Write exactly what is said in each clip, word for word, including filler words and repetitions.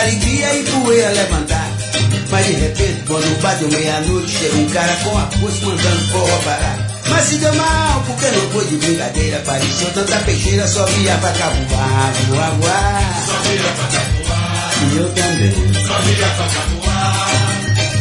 alegria e poeira levantar. Mas de repente, quando bateu meia-noite, chega um cara com a força mandando forró parar. Mas se deu mal, porque não foi de brincadeira. Pareceu tanta peixeira, só via vaca voar, voar, voar. Só via vaca voar. E eu também. Só via vaca voar.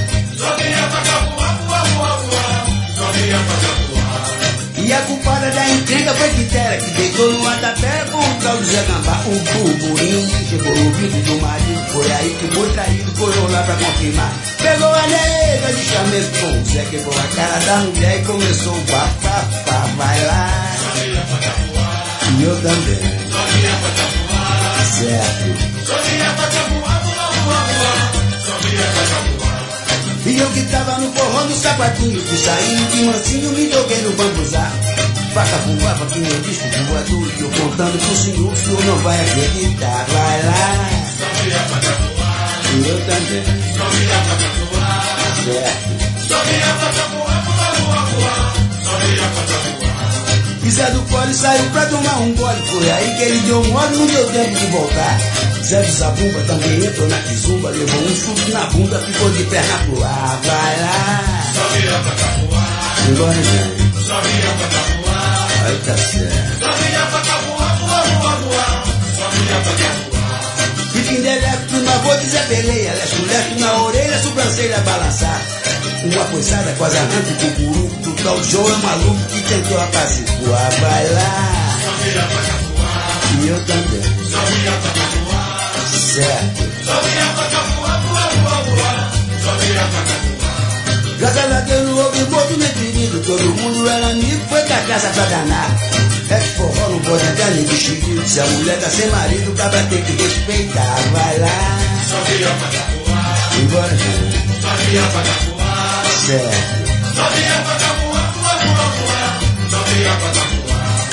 Só via vaca voar, voar, voar, voar. Só via vaca voar. E a culpada da encrenca foi Quitera, que deitou no atapé com o tal do Zé Gambá. O burburinho chegou no ouvido do marido, foi aí que foi traído, correu lá pra confirmar. Pegou a nega de chamego com o Zé, quebrou a cara da mulher e começou o bafafá. Vai lá. Só via vaca voar. E eu também. Só via vaca voar. Certo. Só via vaca voar, voar, voar, voar. Só via vaca voar. E eu que tava no forró do sapatinho, fui saindo de mansinho, me joguei no bambuzá. Vaca voava que meu disco voador, e eu contando pro senhor, o senhor não vai acreditar. Vai lá. Só via vaca voar. E eu também. Só via vaca voar. Certo. Só via vaca voar, voar, voar, voar. Só via vaca voar. E Zé do Cole saiu pra tomar um gole, foi aí que ele deu um gole, não deu tempo de voltar. Zé do Zabumba também entrou na quizumba, levou um chute na bunda, ficou de perna pro ar. Vai lá. Só via vaca voar. Embora, gente. Só via vaca voar. Aí tá certo. Só via vaca voar, voar, voar, voar. Só via vaca voar. E pindelecto na voz de Zé Peleia, lesto-lesto na orelha, sobrancelha a balançar. Uma coiçada quase arranca o cucuruco do tal João é maluco que tentou apaziguar. Vai lá. Só via vaca voar. E eu também. Só via vaca voar. Certo. Só via vaca voar, voar, voar, voar. Só via vaca voar. Graças a Deus não houve morto nem ferido, todo mundo era amigo, foi pra casa pra danar. É que forró não pode entrar nem vestido, se a mulher tá sem marido, o cabra tem que respeitar. Vai lá. Só via vaca voar. Embora, gente. Só via vaca voar. Certo. Só via vaca voar, voar, voar, voar. Só via vaca voar.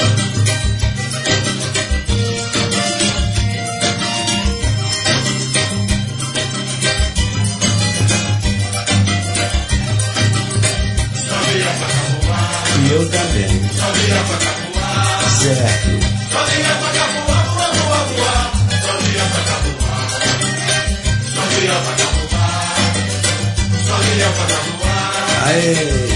E eu também. Só via vaca voar. Certo. Só via vaca voar, voar, voar, voar. Só via vaca voar. Só via vaca voar. Só via vaca voar. Aê.